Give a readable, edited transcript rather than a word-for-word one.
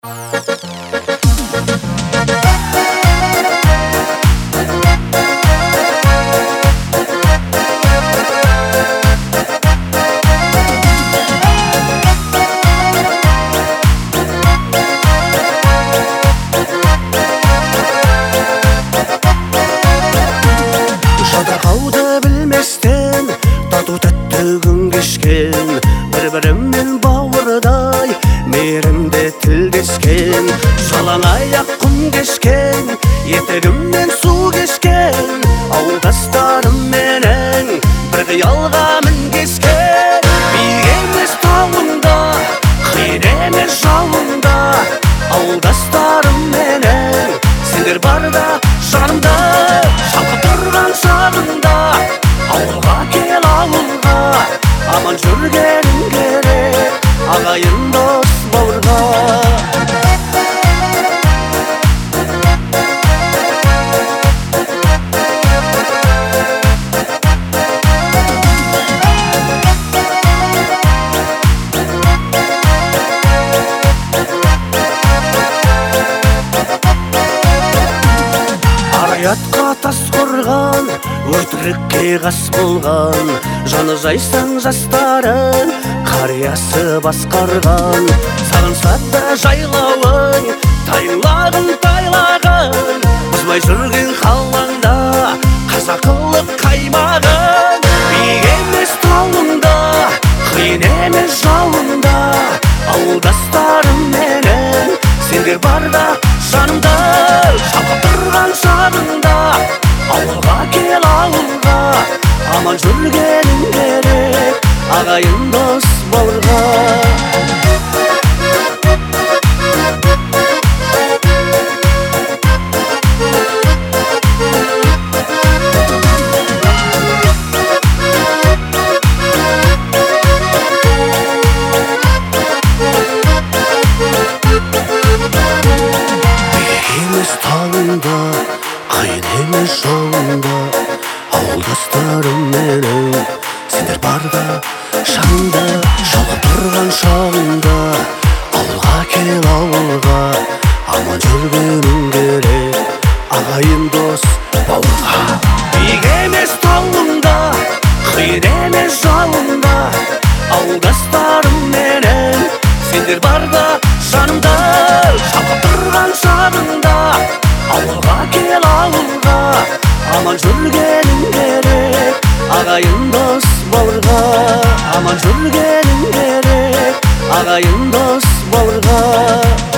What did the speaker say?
Жадағауды білместен тату тәтті күн кешкен, бір-біріммен бауырдай мейірімде тілдескен. Жалаң аяқ құм кешкен, етігімнен су кешкен, ауылдастарымменен бір қиялға мінгескен. Биік емес тауыңда, қиын емес жауыңда, ауылдастарымменен сендер барда жанымда. Шалқып тұрған шағында ауылға кел, ауылға аман жүргенің керек, ағайын дос бауырға. Аятқа тас құрған, өтірікке қас болған, жаны жайсаң жастарын қариясы басқарған. Сағынса да жайлауын, тайлағын тайлағын, бұзбай жүрген қалаңда қазақылық қаймағын. Биік емес тауыңда, қиын емес жауыңда, ауылдастарымменен сендер барда жанымда. Шалқып тұрған шағында ауылға кел, ауылға аман жүргенің керек, ағайын дос бауырға. Таңында, қиын емес жолында, ауылдастарымменен сендер барда жанымда. Шалқып тұрған шағында ауылға кел, ауылға аман жүргенің керек, ағайын дос бауырға. Биік емес тауыңда, қиын емес жолында, ауылдастарымменен сендер барда жанымда. Шалқып тұрған шағында ауылға кел, ауылға аман жүргенің керек, ағайын дос бауырға. Аман жүргенің керек, ағайын дос бауырға.